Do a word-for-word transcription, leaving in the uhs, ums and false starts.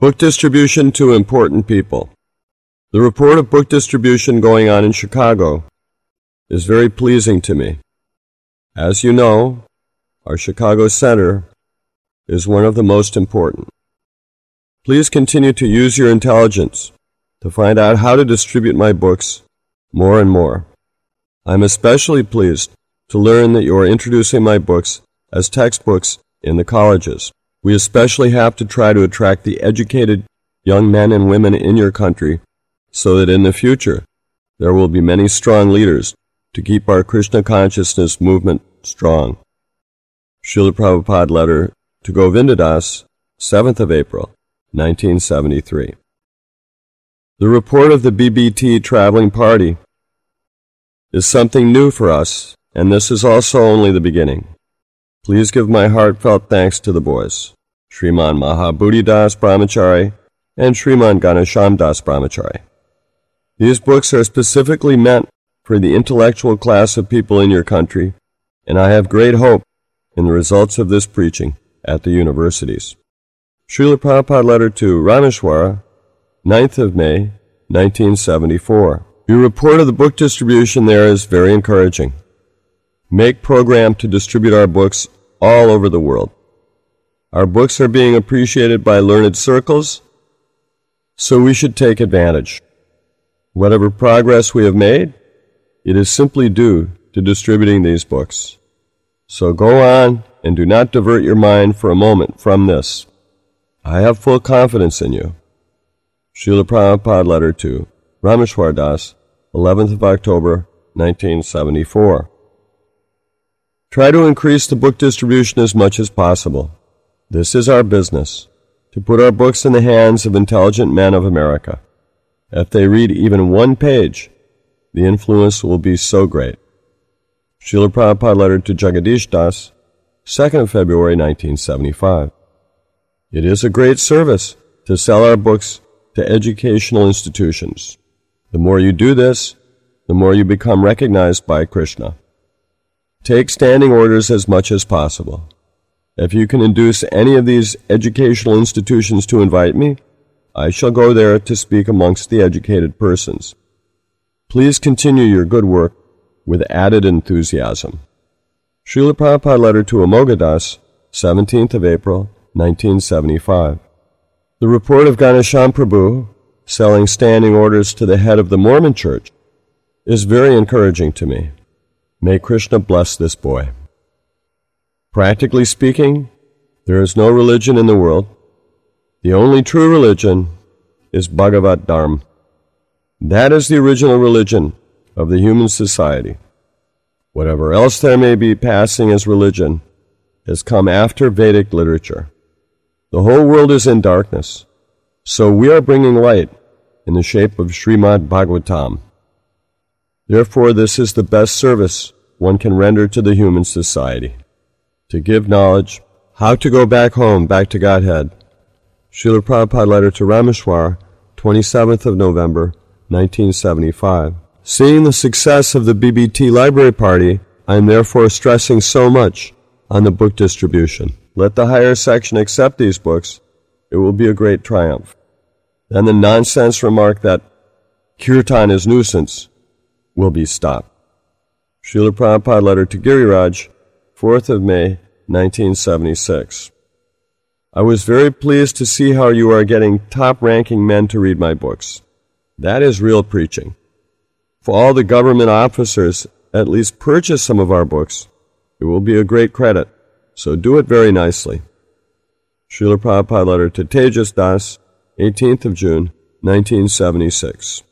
Book distribution to important people. The report of book distribution going on in Chicago is very pleasing to me. As you know, our Chicago Center is one of the most important. Please continue to use your intelligence to find out how to distribute my books more and more. I'm especially pleased to learn that you are introducing my books as textbooks in the colleges. We especially have to try to attract the educated young men and women in your country so that in the future there will be many strong leaders to keep our Krishna consciousness movement strong. Srila Prabhupada letter to Govinda Das, seventh of April, nineteen seventy-three. The report of the B B T traveling party is something new for us, and this is also only the beginning. Please give my heartfelt thanks to the boys, Shriman Mahabhuti Das Brahmachari and Shriman Ganesham Das Brahmachari. These books are specifically meant for the intellectual class of people in your country, and I have great hope in the results of this preaching at the universities. Srila Prabhupada letter to Rameshwara, ninth of May, nineteen seventy-four. Your report of the book distribution there is very encouraging. Make program to distribute our books all over the world. Our books are being appreciated by learned circles, so we should take advantage. Whatever progress we have made, it is simply due to distributing these books. So go on and do not divert your mind for a moment from this. I have full confidence in you. Srila Prabhupada letter to Rameshwar Das, eleventh of October, nineteen seventy-four. Try to increase the book distribution as much as possible. This is our business, to put our books in the hands of intelligent men of America. If they read even one page, the influence will be so great. Srila Prabhupada letter to Jagadish Das, second of February, nineteen seventy-five. It is a great service to sell our books to educational institutions. The more you do this, the more you become recognized by Krishna. Take standing orders as much as possible. If you can induce any of these educational institutions to invite me, I shall go there to speak amongst the educated persons. Please continue your good work with added enthusiasm. Srila Prabhupada letter to Amogadas, seventeenth of April, nineteen seventy-five. The report of Ganesham Prabhu selling standing orders to the head of the Mormon Church is very encouraging to me. May Krishna bless this boy. Practically speaking, there is no religion in the world. The only true religion is Bhagavad Dharma. That is the original religion of the human society. Whatever else there may be passing as religion has come after Vedic literature. The whole world is in darkness, so we are bringing light in the shape of Srimad Bhagavatam. Therefore, this is the best service one can render to the human society, to give knowledge how to go back home, back to Godhead. Srila Prabhupada letter to Rameshwar, twenty-seventh of November, nineteen seventy-five. Seeing the success of the B B T Library Party, I am therefore stressing so much on the book distribution. Let the higher section accept these books. It will be a great triumph. Then the nonsense remark that kirtan is nuisance will be stopped. Srila Prabhupada letter to Giriraj, fourth of May, nineteen seventy-six. I was very pleased to see how you are getting top-ranking men to read my books. That is real preaching. For all the government officers, at least purchase some of our books. It will be a great credit, so do it very nicely. Srila Prabhupada letter to Tejas Das, eighteenth of June, nineteen seventy-six.